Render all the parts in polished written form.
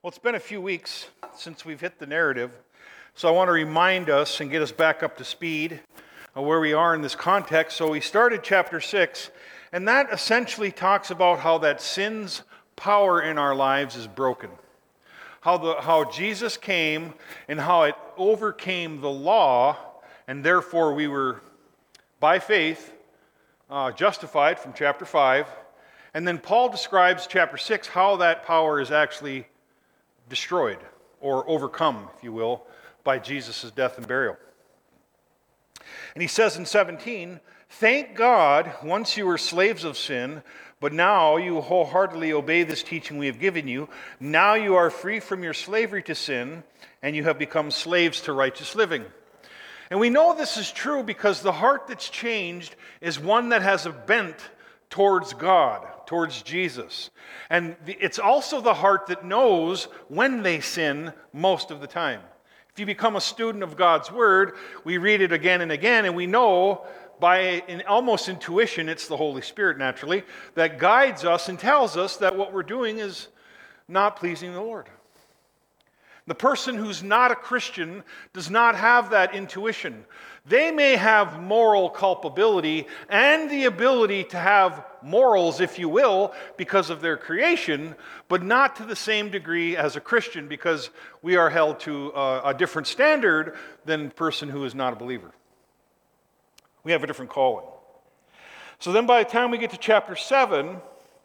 Well, it's been a few weeks since we've hit the narrative, so I want to remind us and get us back up to speed of where we are in this context. So we started chapter 6, and that essentially talks about how that sin's power in our lives is broken. How Jesus came and how it overcame the law, and therefore we were, by faith, justified from chapter 5. And then Paul describes chapter 6 how that power is actually destroyed or overcome, if you will, by Jesus' death and burial. And he says in 17, "Thank God, once you were slaves of sin, but now you wholeheartedly obey this teaching we have given you. Now you are free from your slavery to sin, and you have become slaves to righteous living." And we know this is true because the heart that's changed is one that has a bent towards God, towards Jesus. And it's also the heart that knows when they sin most of the time. If you become a student of God's Word, we read it again and again, and we know by almost intuition, it's the Holy Spirit naturally, that guides us and tells us that what we're doing is not pleasing the Lord. The person who's not a Christian does not have that intuition. They may have moral culpability and the ability to have morals, if you will, because of their creation, but not to the same degree as a Christian, because we are held to a different standard than a person who is not a believer. We have a different calling. So then by the time we get to chapter 7,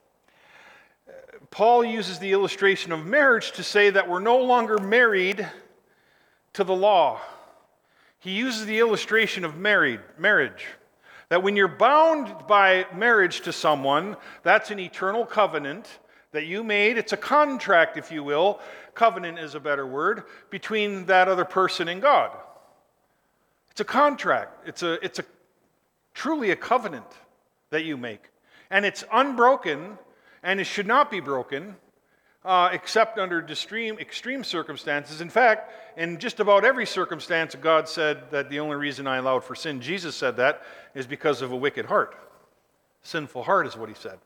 Paul uses the illustration of marriage to say that we're no longer married to the law. He uses the illustration of marriage. That when you're bound by marriage to someone, that's an eternal covenant that you made. It's a contract, if you will. Covenant is a better word, between that other person and God. It's a contract. It's truly a covenant that you make. And it's unbroken. And it should not be broken, except under extreme circumstances. In fact, in just about every circumstance, God said that the only reason I allowed for sin, Jesus said that, is because of a wicked heart. Sinful heart is what he said.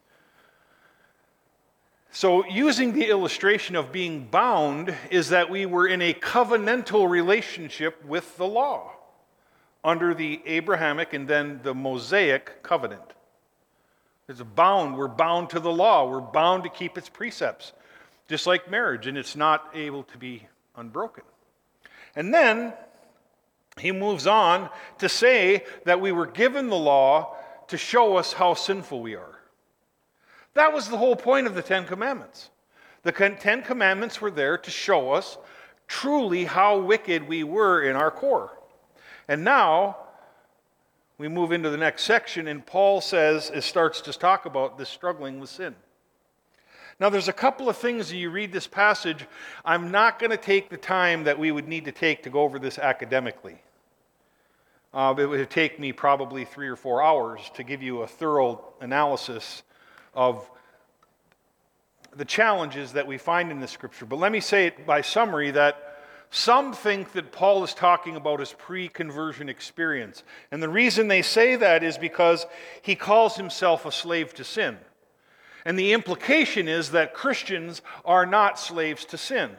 So using the illustration of being bound is that we were in a covenantal relationship with the law under the Abrahamic and then the Mosaic covenant. We're bound to the law. We're bound to keep its precepts, just like marriage, and it's not able to be unbroken. And then he moves on to say that we were given the law to show us how sinful we are. That was the whole point of the Ten Commandments. The Ten Commandments were there to show us truly how wicked we were in our core. And now we move into the next section, and Paul starts to talk about this struggling with sin. Now, there's a couple of things as you read this passage. I'm not going to take the time that we would need to take to go over this academically. It would take me probably 3 or 4 hours to give you a thorough analysis of the challenges that we find in the Scripture. But let me say it by summary that some think that Paul is talking about his pre-conversion experience. And the reason they say that is because he calls himself a slave to sin. And the implication is that Christians are not slaves to sin.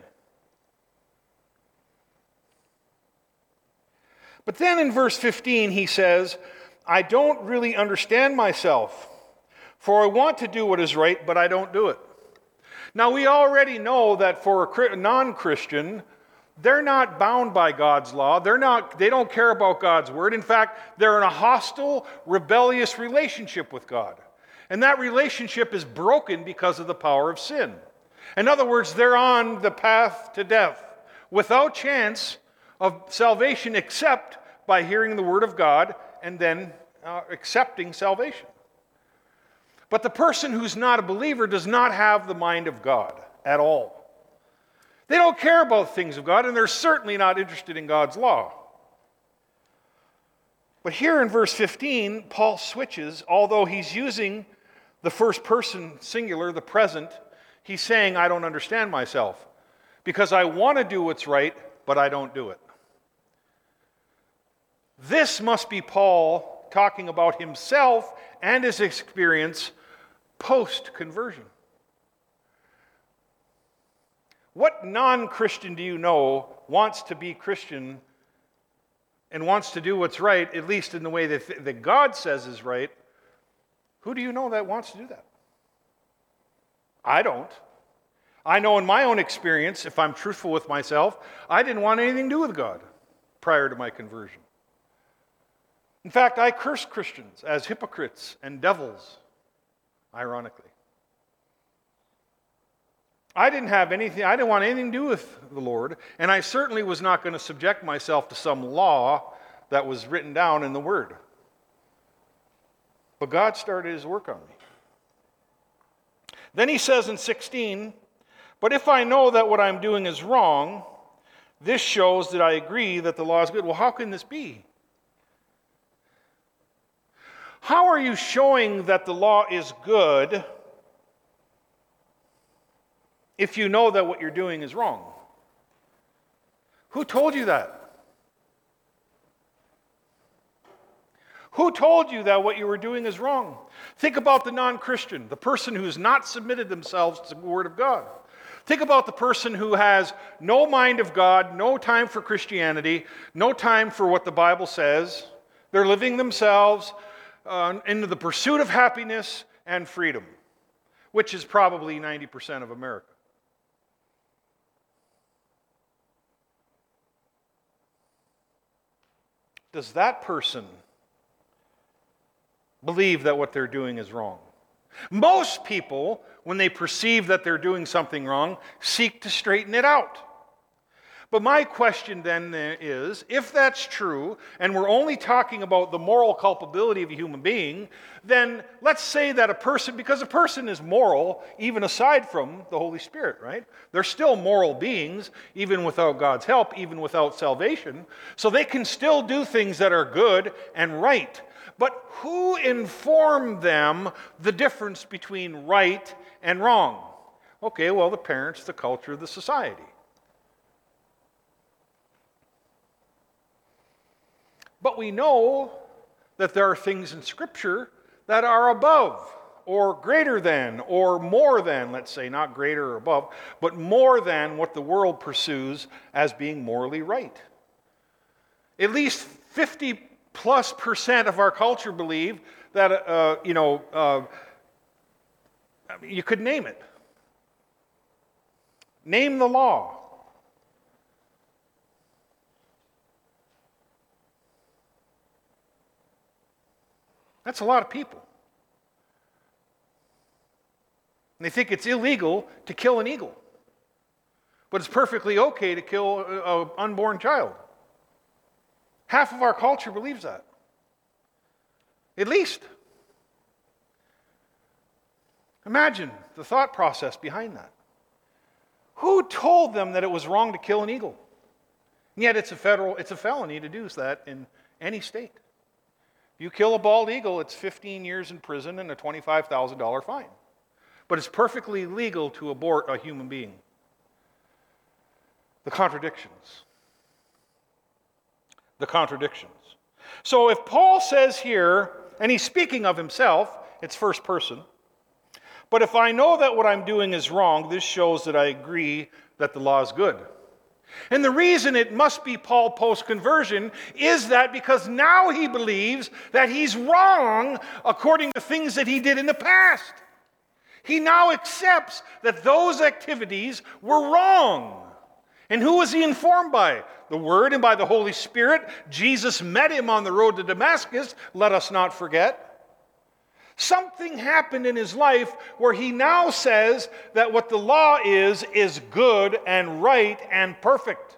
But then in verse 15 he says, "I don't really understand myself, for I want to do what is right, but I don't do it." Now we already know that for a non-Christian, they're not bound by God's law. They don't care about God's word. In fact, they're in a hostile, rebellious relationship with God. And that relationship is broken because of the power of sin. In other words, they're on the path to death without chance of salvation except by hearing the word of God and then accepting salvation. But the person who's not a believer does not have the mind of God at all. They don't care about things of God, and they're certainly not interested in God's law. But here in verse 15, Paul switches. Although he's using the first person singular, the present, he's saying, "I don't understand myself, because I want to do what's right, but I don't do it." This must be Paul talking about himself and his experience post-conversion. What non-Christian do you know wants to be Christian and wants to do what's right, at least in the way that God says is right? Who do you know that wants to do that? I don't. I know in my own experience, if I'm truthful with myself, I didn't want anything to do with God prior to my conversion. In fact, I cursed Christians as hypocrites and devils, ironically. I didn't want anything to do with the Lord, and I certainly was not going to subject myself to some law that was written down in the Word. But God started His work on me. Then he says in 16, "But if I know that what I'm doing is wrong, this shows that I agree that the law is good." Well, how can this be? How are you showing that the law is good if you know that what you're doing is wrong? Who told you that? Who told you that what you were doing is wrong? Think about the non-Christian, the person who's not submitted themselves to the Word of God. Think about the person who has no mind of God, no time for Christianity, no time for what the Bible says. They're living themselves into the pursuit of happiness and freedom, which is probably 90% of America. Does that person believe that what they're doing is wrong? Most people, when they perceive that they're doing something wrong, seek to straighten it out. But my question then is, if that's true, and we're only talking about the moral culpability of a human being, then let's say that a person, because a person is moral, even aside from the Holy Spirit, right? They're still moral beings, even without God's help, even without salvation. So they can still do things that are good and right. But who informed them the difference between right and wrong? Okay, well, the parents, the culture, the society. But we know that there are things in Scripture that are above, or greater than, or more than, let's say, not greater or above, but more than what the world pursues as being morally right. At least 50+% of our culture believe that, you could name it. Name the law. That's a lot of people. And they think it's illegal to kill an eagle. But it's perfectly okay to kill an unborn child. Half of our culture believes that. At least. Imagine the thought process behind that. Who told them that it was wrong to kill an eagle? And yet it's a felony to do that in any state. If you kill a bald eagle, it's 15 years in prison and a $25,000 fine. But it's perfectly legal to abort a human being. The contradictions. The contradictions. So if Paul says here, and he's speaking of himself, it's first person, but if I know that what I'm doing is wrong, this shows that I agree that the law is good. And the reason it must be Paul post-conversion is that because now he believes that he's wrong according to things that he did in the past. He now accepts that those activities were wrong. And who was he informed by? The Word and by the Holy Spirit. Jesus met him on the road to Damascus, let us not forget. Something happened in his life where he now says that what the law is good and right and perfect.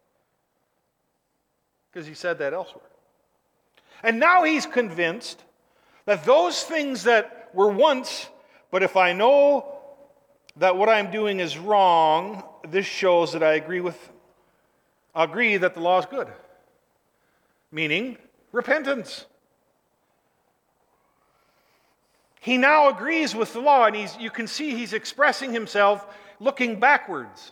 Because he said that elsewhere. And now he's convinced that those things that were once, but if I know that what I'm doing is wrong, this shows that I agree that the law is good. Meaning repentance. He now agrees with the law, and you can see he's expressing himself looking backwards.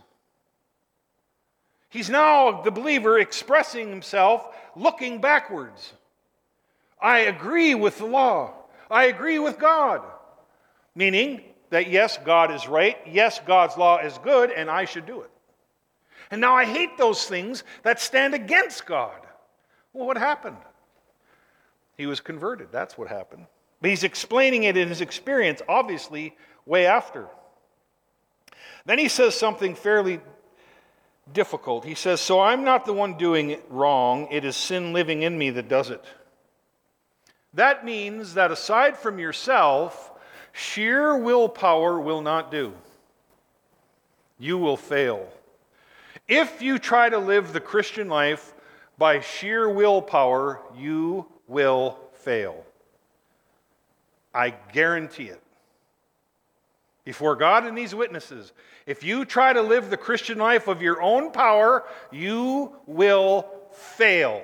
He's now, the believer, expressing himself looking backwards. I agree with the law. I agree with God. Meaning that yes, God is right, yes, God's law is good, and I should do it. And now I hate those things that stand against God. Well, what happened? He was converted. That's what happened. But he's explaining it in his experience, obviously, way after. Then he says something fairly difficult. He says, so I'm not the one doing it wrong. It is sin living in me that does it. That means that aside from yourself, sheer willpower will not do. You will fail. If you try to live the Christian life by sheer willpower, you will fail. I guarantee it. Before God and these witnesses, if you try to live the Christian life of your own power, you will fail.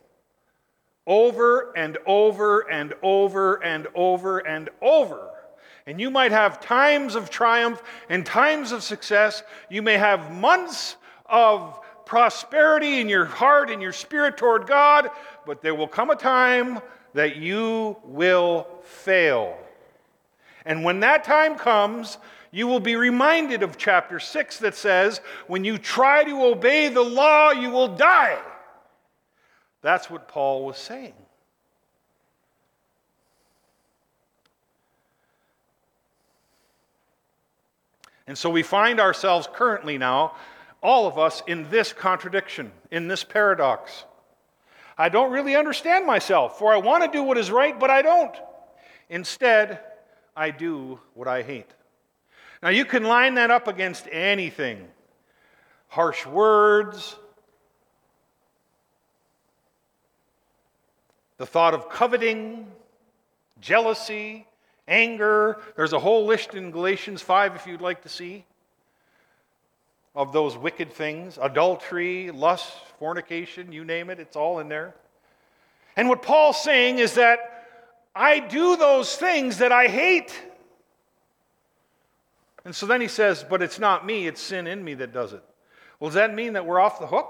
Over and over and over and over and over. And you might have times of triumph and times of success. You may have months of prosperity in your heart and your spirit toward God, but there will come a time that you will fail. And when that time comes, you will be reminded of chapter 6 that says, when you try to obey the law, you will die. That's what Paul was saying. And so we find ourselves currently now, all of us, in this contradiction, in this paradox. I don't really understand myself, for I want to do what is right, but I don't. Instead, I do what I hate. Now you can line that up against anything. Harsh words, the thought of coveting, jealousy, anger. There's a whole list in Galatians 5 if you'd like to see of those wicked things. Adultery, lust, fornication, you name it, it's all in there. And what Paul's saying is that I do those things that I hate. And so then he says, but it's not me, it's sin in me that does it. Well, does that mean that we're off the hook?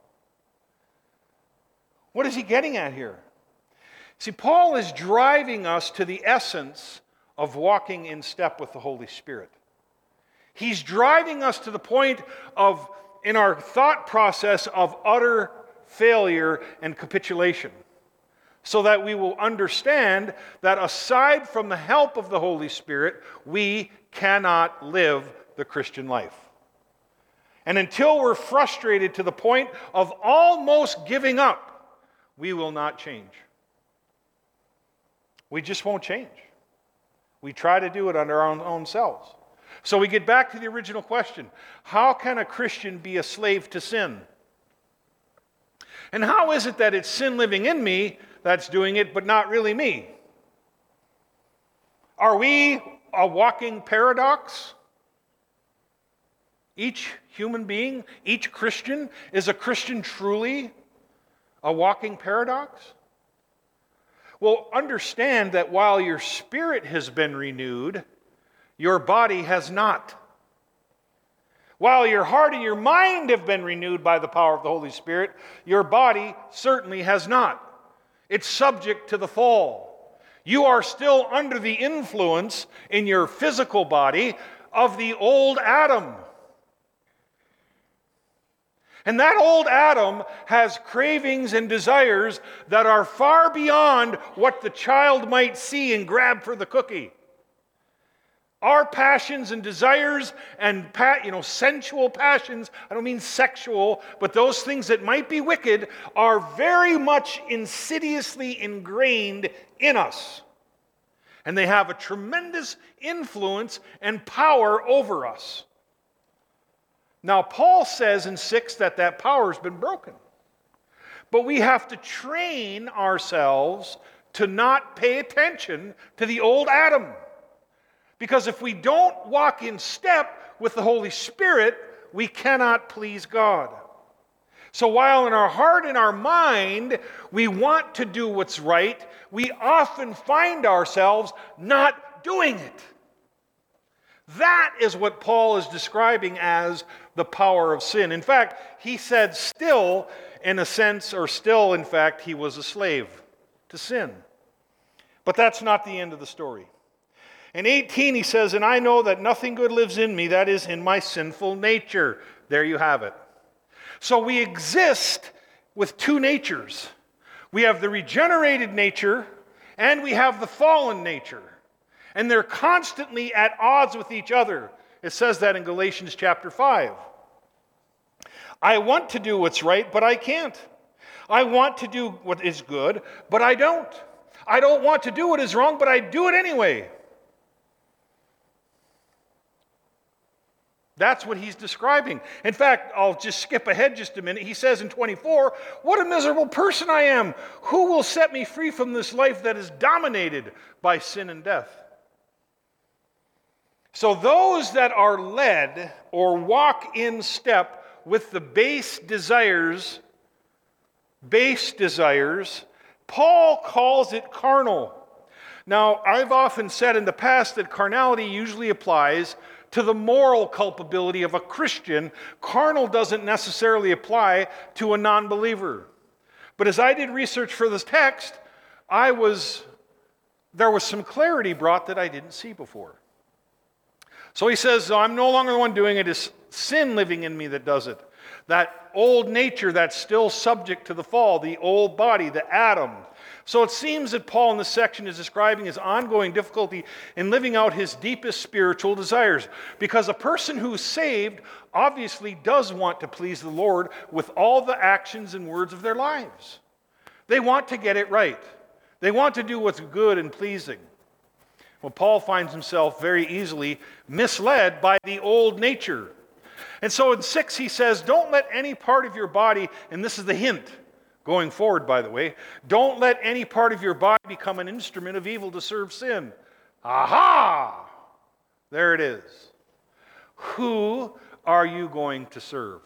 What is he getting at here? See, Paul is driving us to the essence of walking in step with the Holy Spirit. He's driving us to the point of, in our thought process, of utter failure and capitulation, so that we will understand that aside from the help of the Holy Spirit, we cannot live the Christian life. And until we're frustrated to the point of almost giving up, we will not change. We just won't change. We try to do it under our own selves. So we get back to the original question. How can a Christian be a slave to sin? And how is it that it's sin living in me that's doing it, but not really me? Are we a walking paradox? Each human being, each Christian, is a Christian truly a walking paradox? Well, understand that while your spirit has been renewed, your body has not. While your heart and your mind have been renewed by the power of the Holy Spirit, your body certainly has not. It's subject to the fall. You are still under the influence in your physical body of the old Adam. And that old Adam has cravings and desires that are far beyond what the child might see and grab for the cookie. Our passions and desires and sensual passions, I don't mean sexual, but those things that might be wicked are very much insidiously ingrained in us. And they have a tremendous influence and power over us. Now, Paul says in 6 that power has been broken. But we have to train ourselves to not pay attention to the old Adam. Because if we don't walk in step with the Holy Spirit, we cannot please God. So while in our heart and our mind we want to do what's right, we often find ourselves not doing it. That is what Paul is describing as the power of sin. In fact, he said still, in a sense, or still, in fact, he was a slave to sin. But that's not the end of the story. In 18, he says, and I know that nothing good lives in me, that is, in my sinful nature. There you have it. So we exist with two natures. We have the regenerated nature, and we have the fallen nature. And they're constantly at odds with each other. It says that in Galatians chapter 5. I want to do what's right, but I can't. I want to do what is good, but I don't. I don't want to do what is wrong, but I do it anyway. That's what he's describing. In fact, I'll just skip ahead just a minute. He says in 24, what a miserable person I am. Who will set me free from this life that is dominated by sin and death? So those that are led or walk in step with the base desires, Paul calls it carnal. Now, I've often said in the past that carnality usually applies to the moral culpability of a Christian. Carnal doesn't necessarily apply to a non-believer. But as I did research for this text, there was some clarity brought that I didn't see before. So he says, I'm no longer the one doing it. It's sin living in me that does it. That old nature that's still subject to the fall, the old body, the Adam. So it seems that Paul in this section is describing his ongoing difficulty in living out his deepest spiritual desires. Because a person who's saved obviously does want to please the Lord with all the actions and words of their lives. They want to get it right. They want to do what's good and pleasing. Well, Paul finds himself very easily misled by the old nature. And so in 6 he says, don't let any part of your body, and this is the hint, going forward by the way, don't let any part of your body become an instrument of evil to serve sin. Aha! There it is. Who are you going to serve?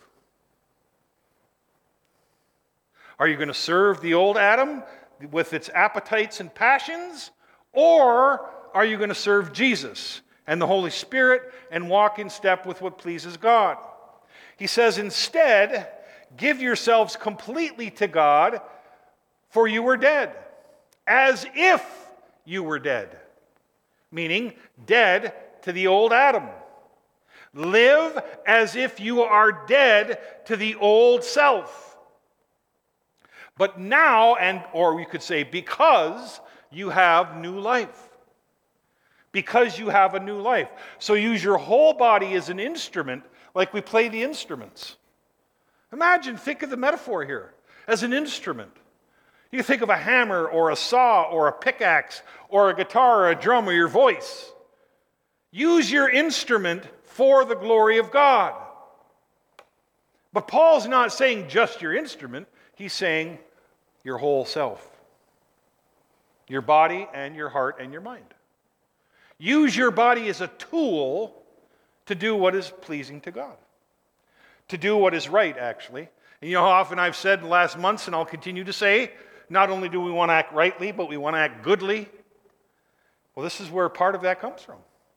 Are you going to serve the old Adam with its appetites and passions? Or are you going to serve Jesus and the Holy Spirit and walk in step with what pleases God? He says, instead, give yourselves completely to God, for you were dead, as if you were dead. Meaning, dead to the old Adam. Live as if you are dead to the old self. But now, or we could say, because you have new life. Because you have a new life. So use your whole body as an instrument, like we play the instruments. Imagine, think of the metaphor here, as an instrument. You think of a hammer or a saw or a pickaxe or a guitar or a drum or your voice. Use your instrument for the glory of God. But Paul's not saying just your instrument. He's saying your whole self. Your body and your heart and your mind. Use your body as a tool to do what is pleasing to God. To do what is right, actually. And you know how often I've said in the last months, and I'll continue to say, not only do we want to act rightly, but we want to act goodly. Well, this is where part of that comes from.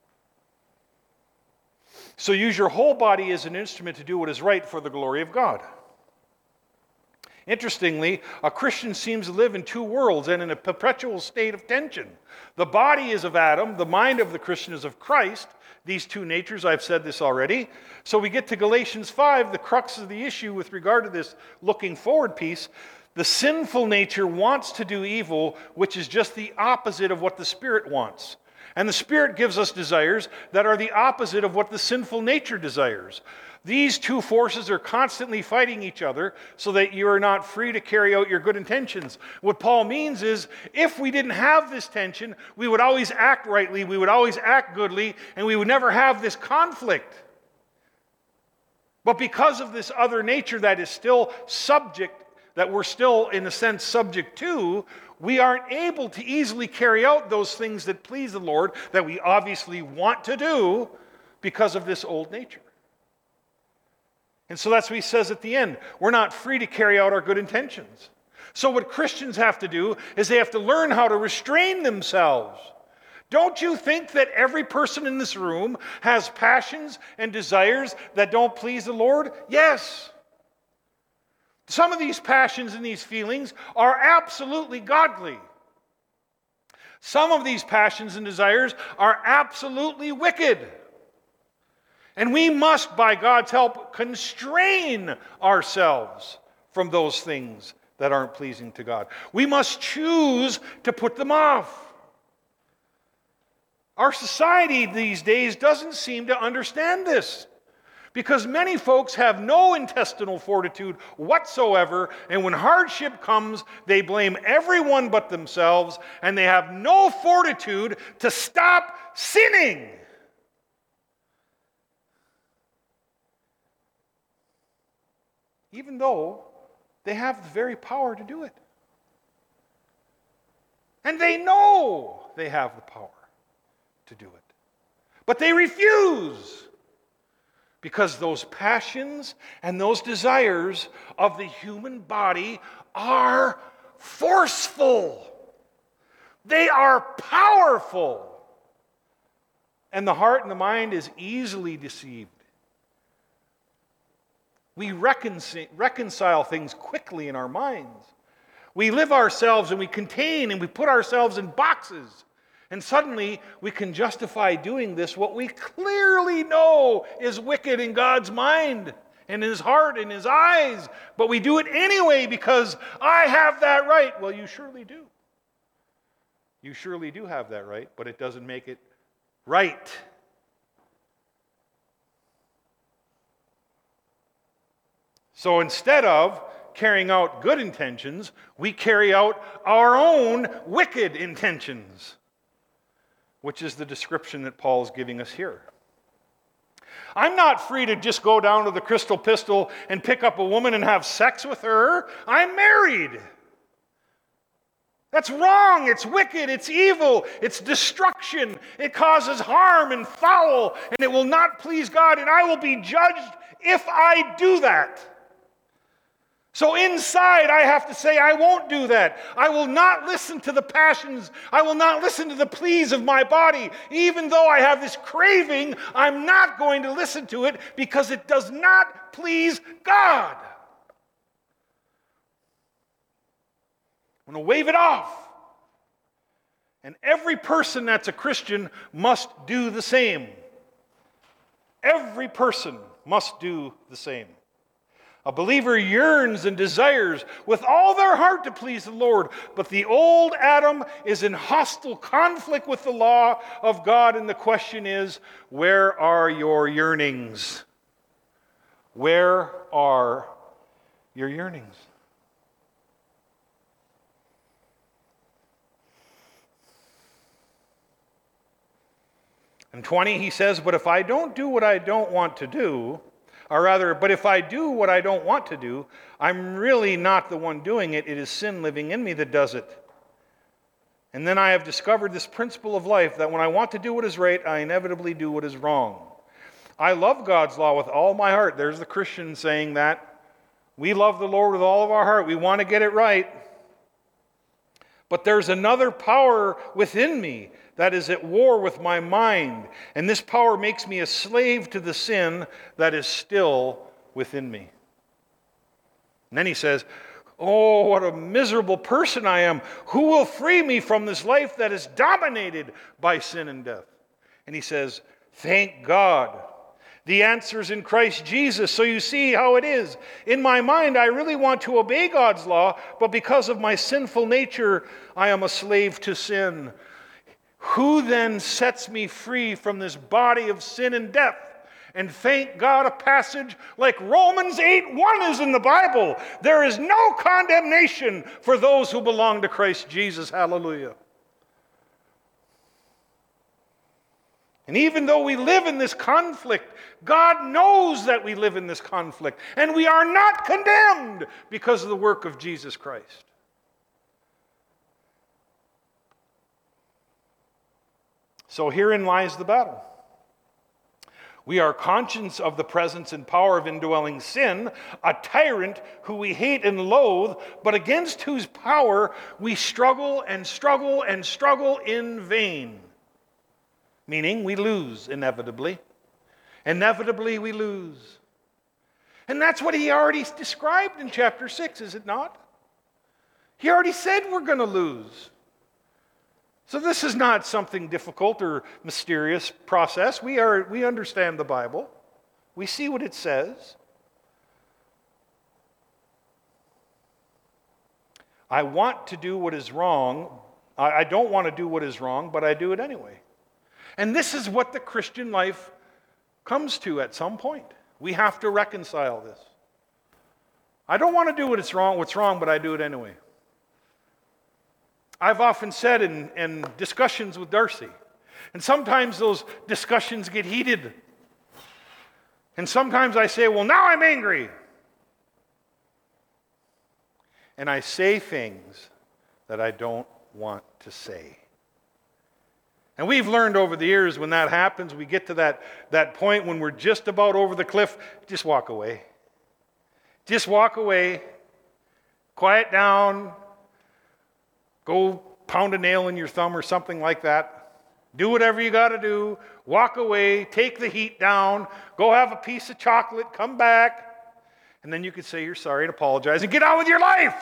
So use your whole body as an instrument to do what is right for the glory of God. Interestingly, a Christian seems to live in two worlds and in a perpetual state of tension. The body is of Adam, the mind of the Christian is of Christ. These two natures, I've said this already. So we get to Galatians 5, the crux of the issue with regard to this looking forward piece. The sinful nature wants to do evil, which is just the opposite of what the Spirit wants. And the Spirit gives us desires that are the opposite of what the sinful nature desires. These two forces are constantly fighting each other so that you are not free to carry out your good intentions. What Paul means is, if we didn't have this tension, we would always act rightly, we would always act goodly, and we would never have this conflict. But because of this other nature that is still subject, that we're still, in a sense, subject to, we aren't able to easily carry out those things that please the Lord, that we obviously want to do, because of this old nature. And so that's what he says at the end. We're not free to carry out our good intentions. So what Christians have to do is they have to learn how to restrain themselves. Don't you think that every person in this room has passions and desires that don't please the Lord? Yes. Some of these passions and these feelings are absolutely godly. Some of these passions and desires are absolutely wicked. And we must, by God's help, constrain ourselves from those things that aren't pleasing to God. We must choose to put them off. Our society these days doesn't seem to understand this, because many folks have no intestinal fortitude whatsoever, and when hardship comes, they blame everyone but themselves, and they have no fortitude to stop sinning. Even though they have the very power to do it. And they know they have the power to do it. But they refuse, because those passions and those desires of the human body are forceful. They are powerful. And the heart and the mind is easily deceived. We reconcile things quickly in our minds. We live ourselves and we contain and we put ourselves in boxes. And suddenly we can justify doing this, what we clearly know is wicked in God's mind and in His heart and His eyes. But we do it anyway because I have that right. Well, you surely do. You surely do have that right, but it doesn't make it right. So instead of carrying out good intentions, we carry out our own wicked intentions, which is the description that Paul is giving us here. I'm not free to just go down to the Crystal Pistol and pick up a woman and have sex with her. I'm married. That's wrong. It's wicked. It's evil. It's destruction. It causes harm and foul, and it will not please God, and I will be judged if I do that. So inside, I have to say, I won't do that. I will not listen to the passions. I will not listen to the pleas of my body. Even though I have this craving, I'm not going to listen to it because it does not please God. I'm going to wave it off. And every person that's a Christian must do the same. Every person must do the same. A believer yearns and desires with all their heart to please the Lord, but the old Adam is in hostile conflict with the law of God, and the question is, where are your yearnings? Where are your yearnings? In 20, he says, but if I don't do what I don't want to do, or rather, but if I do what I don't want to do, I'm really not the one doing it. It is sin living in me that does it. And then I have discovered this principle of life, that when I want to do what is right, I inevitably do what is wrong. I love God's law with all my heart. There's the Christian saying that. We love the Lord with all of our heart. We want to get it right. But there's another power within me that is at war with my mind. And this power makes me a slave to the sin that is still within me. And then he says, oh, what a miserable person I am. Who will free me from this life that is dominated by sin and death? And he says, thank God. The answer is in Christ Jesus. So you see how it is. In my mind, I really want to obey God's law, but because of my sinful nature, I am a slave to sin. Who then sets me free from this body of sin and death? And thank God, a passage like Romans 8:1 is in the Bible. There is no condemnation for those who belong to Christ Jesus. Hallelujah. And even though we live in this conflict, God knows that we live in this conflict. And we are not condemned because of the work of Jesus Christ. So herein lies the battle. We are conscious of the presence and power of indwelling sin, a tyrant who we hate and loathe, but against whose power we struggle and struggle and struggle in vain. Meaning we lose inevitably. Inevitably we lose. And that's what he already described in chapter 6, is it not? He already said we're going to lose. So this is not something difficult or mysterious process. We understand the Bible. We see what it says. I want to do what is wrong. I don't want to do what is wrong, but I do it anyway. And this is what the Christian life comes to at some point. We have to reconcile this. I don't want to do what's wrong, but I do it anyway. I've often said in discussions with Darcy, and sometimes those discussions get heated. And sometimes I say, well, now I'm angry. And I say things that I don't want to say. And we've learned over the years when that happens, we get to that point when we're just about over the cliff, just walk away. Just walk away. Quiet down. Go pound a nail in your thumb or something like that. Do whatever you got to do. Walk away. Take the heat down. Go have a piece of chocolate. Come back. And then you could say you're sorry and apologize and get on with your life.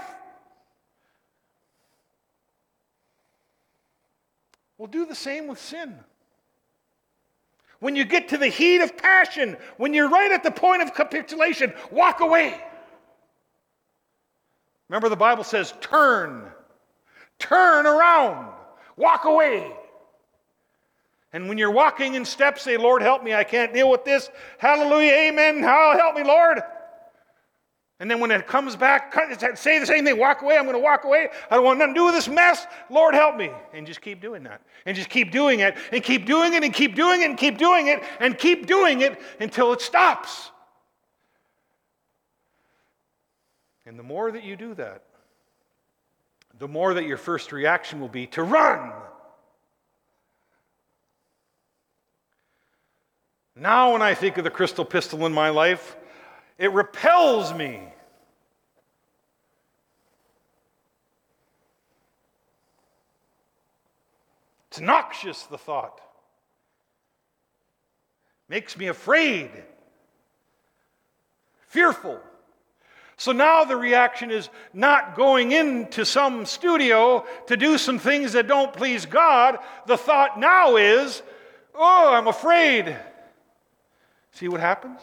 Well, do the same with sin. When you get to the heat of passion, when you're right at the point of capitulation, walk away. Remember, the Bible says, turn around, walk away. And when you're walking in steps, say, Lord, help me, I can't deal with this. Hallelujah, amen, help me, Lord. And then when it comes back, say the same thing, walk away, I'm going to walk away. I don't want nothing to do with this mess. Lord, help me. And just keep doing that. And just keep doing it, and keep doing it, and keep doing it, and keep doing it, and keep doing it until it stops. And the more that you do that, the more that your first reaction will be to run. Now when I think of the crystal pistol in my life, it repels me. It's noxious, the thought. Makes me afraid. Fearful. So now the reaction is not going into some studio to do some things that don't please God. The thought now is, oh, I'm afraid. See what happens?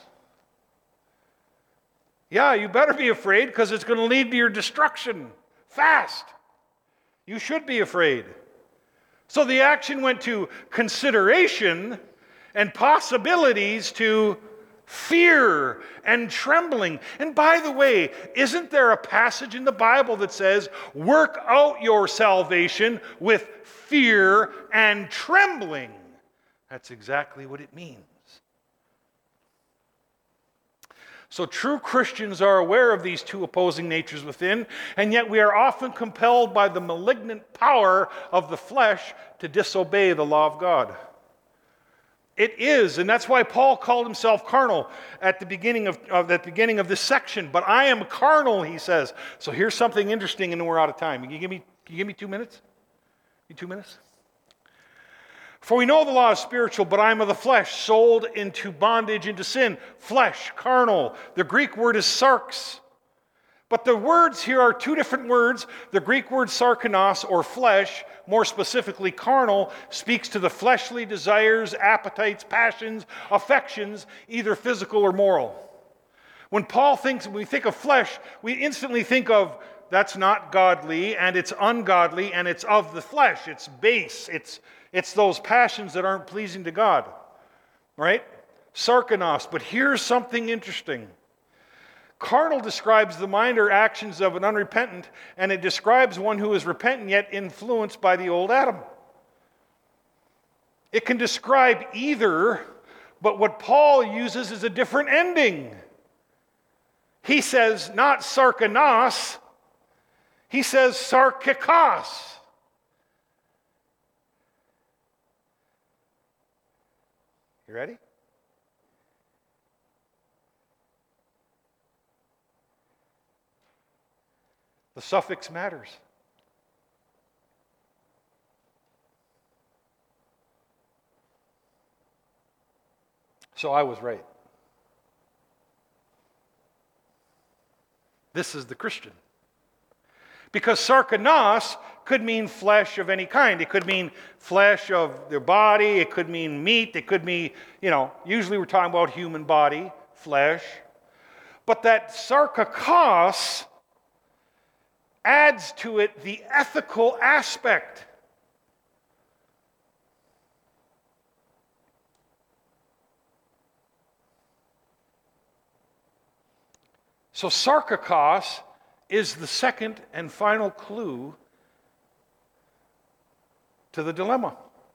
Yeah, you better be afraid because it's going to lead to your destruction fast. You should be afraid. So the action went to consideration and possibilities to fear and trembling. And by the way, isn't there a passage in the Bible that says, work out your salvation with fear and trembling? That's exactly what it means. So true Christians are aware of these two opposing natures within, and yet we are often compelled by the malignant power of the flesh to disobey the law of God. It is, and that's why Paul called himself carnal at the beginning of this section. But I am carnal, he says. So here's something interesting, and then we're out of time. Can you give me 2 minutes? 2 minutes? For we know the law is spiritual, but I am of the flesh, sold into bondage, into sin. Flesh, carnal. The Greek word is sarx. But the words here are two different words. The Greek word sarkinos, or flesh, more specifically carnal, speaks to the fleshly desires, appetites, passions, affections, either physical or moral. When we think of flesh, we instantly think of that's not godly, and it's ungodly, and it's of the flesh. It's base. It's those passions that aren't pleasing to God, right? Sarkinos. But here's something interesting. Carnal describes the mind or actions of an unrepentant, and it describes one who is repentant yet influenced by the old Adam. It can describe either, but what Paul uses is a different ending. He says not sarkinos, he says sarkikos. You ready? The suffix matters. So I was right. This is the Christian. Because sarkanos could mean flesh of any kind. It could mean flesh of their body. It could mean meat. It could mean, usually we're talking about human body, flesh. But that sarkakos adds to it the ethical aspect. So sarkakos is the second and final clue to the dilemma.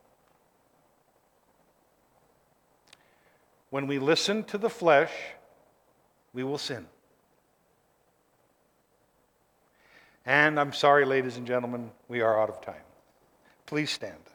When we listen to the flesh, we will sin. And I'm sorry, ladies and gentlemen, we are out of time. Please stand.